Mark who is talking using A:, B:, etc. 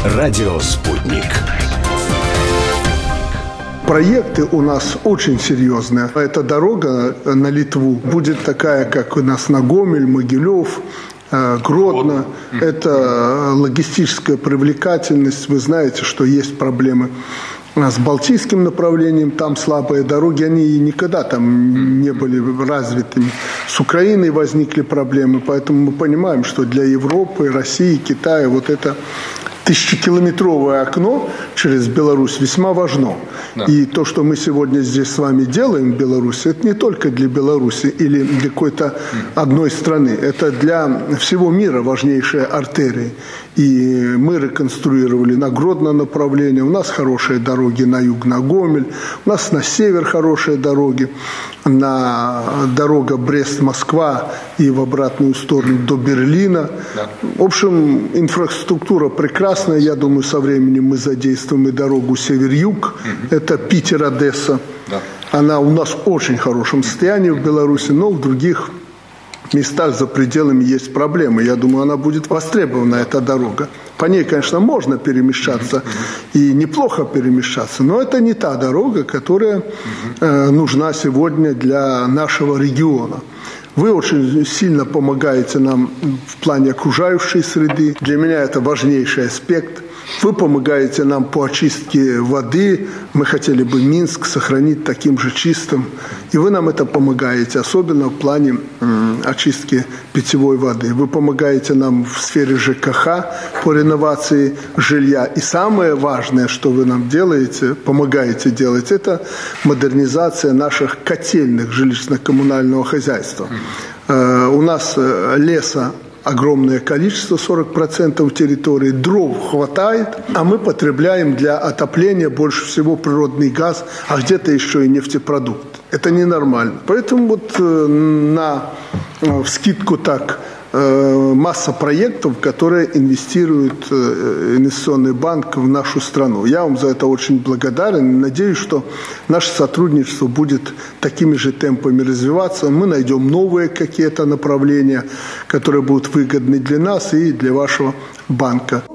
A: Радио «Спутник».
B: Проекты у нас очень серьезные. Эта дорога на Литву будет такая, как у нас на Гомель, Могилев, Гродно. Это логистическая привлекательность. Вы знаете, что есть проблемы с Балтийским направлением, там слабые дороги, они никогда там не были развитыми. С Украиной возникли проблемы, поэтому мы понимаем, что для Европы, России, Китая вот это тысячекилометровое окно через Беларусь весьма важно. Да. И то, что мы сегодня здесь с вами делаем в Беларуси, это не только для Беларуси или для какой-то одной страны. Это для всего мира важнейшая артерия. И мы реконструировали на Гродно направление. У нас хорошие дороги на юг, на Гомель. У нас на север хорошие дороги. Дорога Брест-Москва и в обратную сторону до Берлина. Да. В общем, инфраструктура прекрасная. Я думаю, со временем мы задействуем и дорогу север-юг. Это Питер-Одесса. Да. Она у нас в очень хорошем состоянии в Беларуси, но в других местах за пределами есть проблемы. Я думаю, она будет востребована, эта дорога. По ней, конечно, можно перемещаться и неплохо перемещаться, но это не та дорога, которая нужна сегодня для нашего региона. Вы очень сильно помогаете нам в плане окружающей среды. Для меня это важнейший аспект. Вы помогаете нам по очистке воды. Мы хотели бы Минск сохранить таким же чистым. И вы нам это помогаете, особенно в плане очистки питьевой воды. Вы помогаете нам в сфере ЖКХ по реновации жилья. И самое важное, что вы нам делаете, помогаете делать, это модернизация наших котельных жилищно-коммунального хозяйства. У нас леса огромное количество, 40% территории, дров хватает, а мы потребляем для отопления больше всего природный газ, а где-то еще и нефтепродукт. Это ненормально. Поэтому вот вскидку так масса проектов, которые инвестирует инвестиционный банк в нашу страну. Я вам за это очень благодарен. Надеюсь, что наше сотрудничество будет такими же темпами развиваться. Мы найдем новые какие-то направления, которые будут выгодны для нас и для вашего банка.